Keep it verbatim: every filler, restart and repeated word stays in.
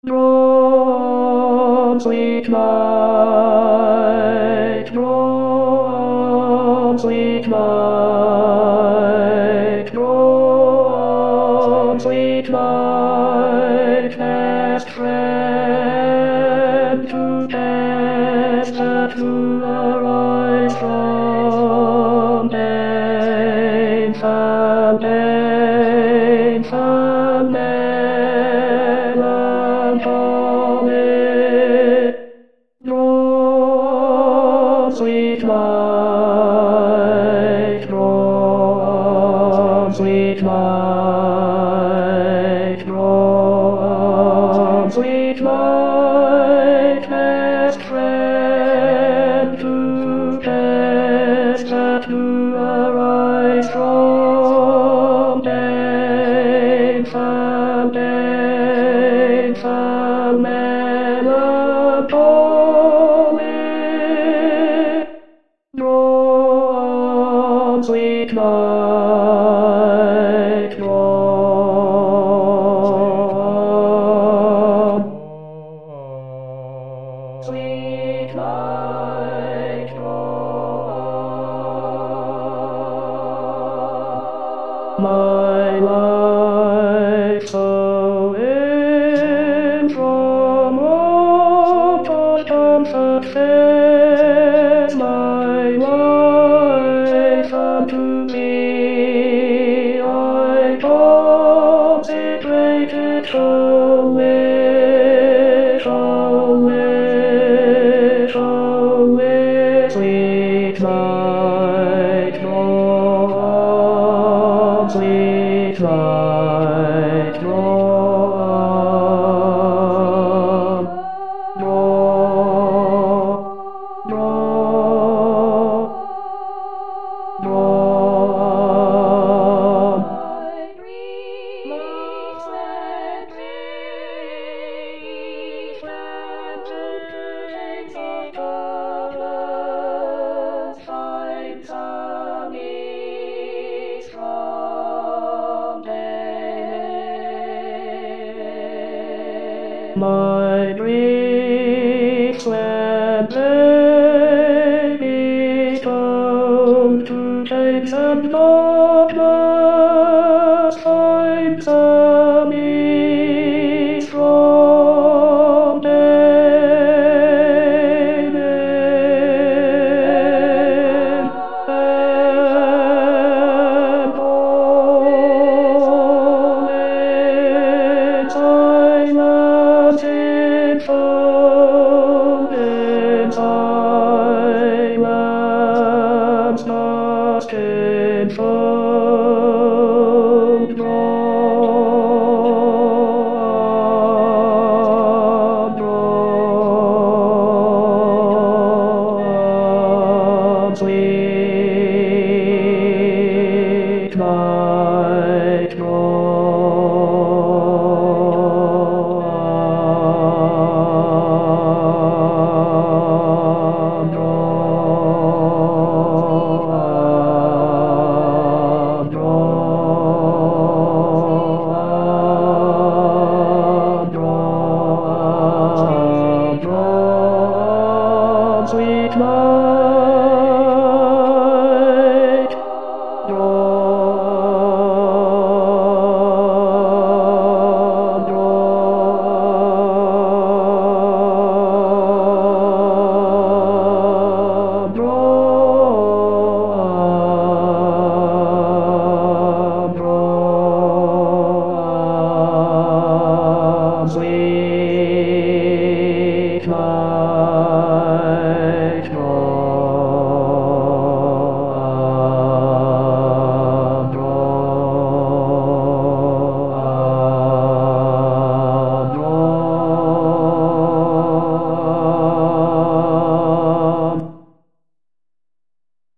Draw, sweet light, draw, sweet light, draw, sweet light, fast friend to cast that to arise from pain, from pain, from melancholy. Draw, sweet light, draw, sweet light, draw, sweet light, best friend to cast that to arise from pain, from pain, from melancholy. Draw, sweet light, draw, sweet light, draw. My life so in from all constant success, my life unto me, I consecrated wholly, wholly, wholly. Sweet light, draw, sweet light, draw, draw, draw, draw. My dreams and days and days of colors find some ease from day. My griefs when they become to change and darkness find some ease from day. And all its silence in